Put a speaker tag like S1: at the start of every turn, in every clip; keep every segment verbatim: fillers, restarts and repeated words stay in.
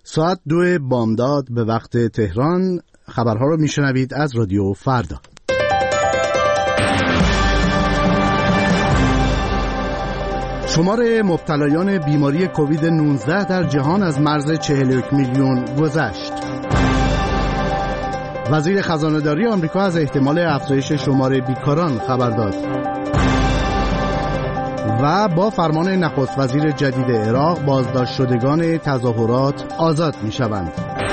S1: ساعت دو بامداد به وقت تهران. خبرها رو میشنوید از رادیو فردا. شمار مبتلایان بیماری کووید نوزده در جهان از مرز چهل و یک میلیون گذشت. وزیر خزانه‌داری آمریکا از احتمال افزایش شمار بیکاران خبر داد. و با فرمان نخست وزیر جدید عراق بازداشت شدگان تظاهرات آزاد می شوند.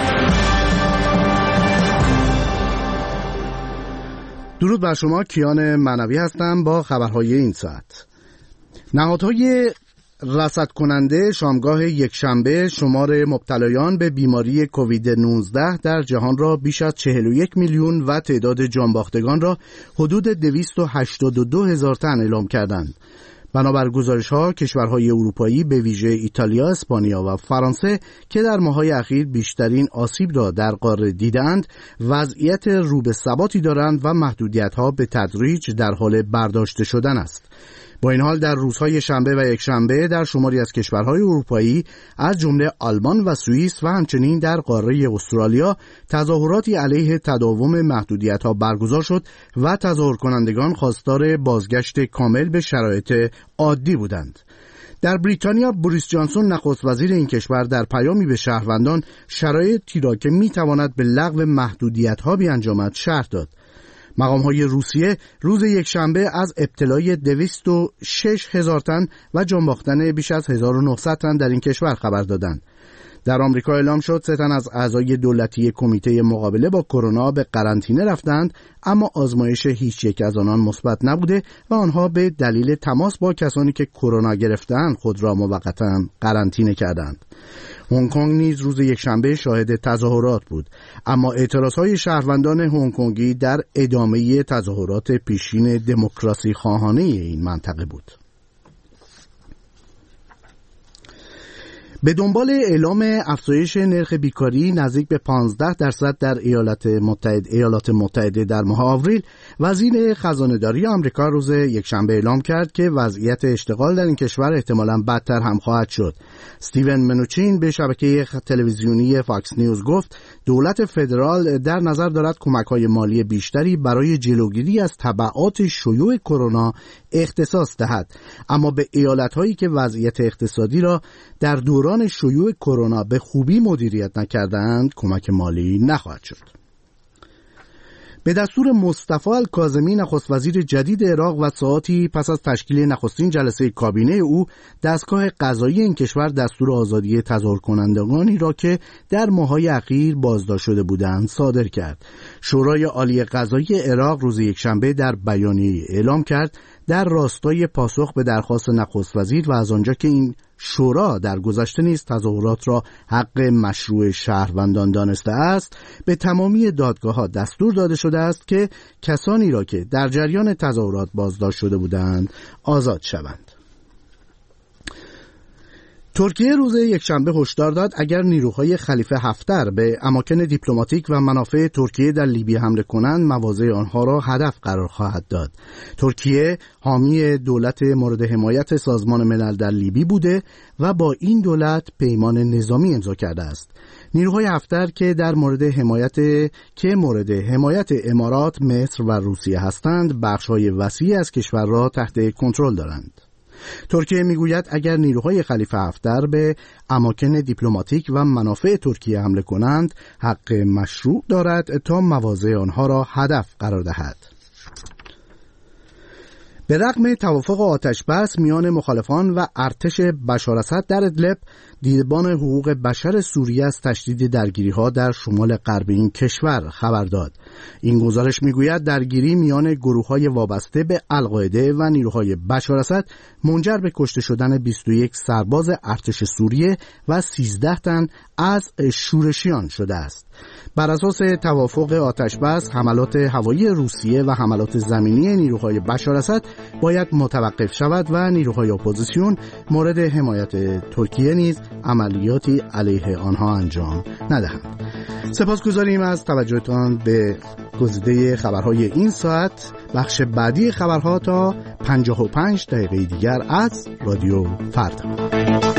S1: درود بر شما، کیان معنوی هستم با خبرهای این ساعت. نهادهای رصد کننده شامگاه یکشنبه شمار مبتلایان به بیماری کووید نوزده در جهان را بیش از چهل و یک میلیون و تعداد جانباختگان را حدود دویست و هشتاد و دو هزار تن اعلام کردند. بنابر گزارش‌ها کشورهای اروپایی به ویژه ایتالیا، اسپانیا و فرانسه که در ماه‌های اخیر بیشترین آسیب را در قاره دیدند، وضعیت رو به ثباتی دارند و محدودیت‌ها به تدریج در حال برداشته شدن است. با این حال در روزهای شنبه و یکشنبه در شماری از کشورهای اروپایی از جمله آلمان و سوئیس و همچنین در قاره استرالیا تظاهراتی علیه تداوم محدودیت‌ها برگزار شد و تظاهر کنندگان خواستار بازگشت کامل به شرایط عادی بودند. در بریتانیا بوریس جانسون نخست وزیر این کشور در پیامی به شهروندان شرایطی را که می‌تواند به لغو محدودیت‌ها بیانجامد شرح داد. مقام‌های روسیه روز یکشنبه از ابتلای دویست و شش هزار تن و جانباختن بیش از هزار و نهصد تن در این کشور خبر دادند. در آمریکا اعلام شد سه تن از اعضای دولتی کمیته مقابله با کرونا به قرنطینه رفتند، اما آزمایش هیچ یک از آنان مثبت نبوده و آنها به دلیل تماس با کسانی که کرونا گرفتند خود را موقتا قرنطینه کردند. هنگ کنگ نیز روز یکشنبه شاهد تظاهرات بود، اما اعتراضهای شهروندان هنگ کنگی در ادامه تظاهرات پیشین دموکراسی خواهانه این منطقه بود. به دنبال اعلام افزایش نرخ بیکاری نزدیک به پانزده درصد در ایالات متحده ایالات متحده در ماه آوریل، وزیر خزانه‌داری آمریکا روز یکشنبه اعلام کرد که وضعیت اشتغال در این کشور احتمالاً بدتر هم خواهد شد. استیون منوچین به شبکه تلویزیونی فاکس نیوز گفت دولت فدرال در نظر دارد کمک‌های مالی بیشتری برای جلوگیری از تبعات شیوع کرونا اختصاص دهد، اما به ایالت‌هایی که وضعیت اقتصادی را در دوران شیوع کرونا به خوبی مدیریت نکردند کمک مالی نخواهد شد. به دستور مصطفی الکاظمی نخست وزیر جدید عراق و ساعاتی پس از تشکیل نخستین جلسه کابینه او، دستگاه قضایی این کشور دستور آزادی تظاهر کنندگانی را که در ماه‌های اخیر بازداشت شده بودند صادر کرد. شورای عالی قضایی عراق روز یکشنبه در بیانیه‌ای اعلام کرد در راستای پاسخ به درخواست نخست وزیر و از آنجا که این شورا در گذشته نیز تظاهرات را حق مشروع شهروندان دانسته است، به تمامی دادگاه‌ها دستور داده شده است که کسانی را که در جریان تظاهرات بازداشت شده بودند آزاد شوند. ترکیه روز یکشنبه هشدار داد اگر نیروهای خلیفه حفتر به اماکن دیپلماتیک و منافع ترکیه در لیبی حمله کنند مواضع آنها را هدف قرار خواهد داد. ترکیه حامی دولت مورد حمایت سازمان ملل در لیبی بوده و با این دولت پیمان نظامی امضا کرده است. نیروهای حفتر که در مورد حمایت که مورد حمایت امارات، مصر و روسیه هستند، بخش‌های وسیعی از کشور را تحت کنترل دارند. ترکیه میگوید اگر نیروهای خلیفه حفتر به اماکن دیپلماتیک و منافع ترکیه حمله کنند، حق مشروع دارد تا مواضع آنها را هدف قرار دهد. به رغم توافق آتش‌بس میان مخالفان و ارتش بشار اسد در ادلب، دیدبان حقوق بشر سوریه از تشدید درگیری‌ها در شمال غرب این کشور خبر داد. این گزارش میگوید درگیری میان گروه‌های وابسته به القاعده و نیروهای بشار اسد منجر به کشته شدن بیست و یک سرباز ارتش سوریه و سیزده تن از شورشیان شده است. بر اساس توافق آتش‌بس، حملات هوایی روسیه و حملات زمینی نیروهای بشار اسد باید متوقف شود و نیروهای اپوزیسیون مورد حمایت ترکیه نیز عملیاتی علیه آنها انجام ندهند. سپاسگزاریم از توجهتان به گزیده خبرهای این ساعت. بخش بعدی خبرها تا پنجاه و پنج دقیقه دیگر از رادیو فردا.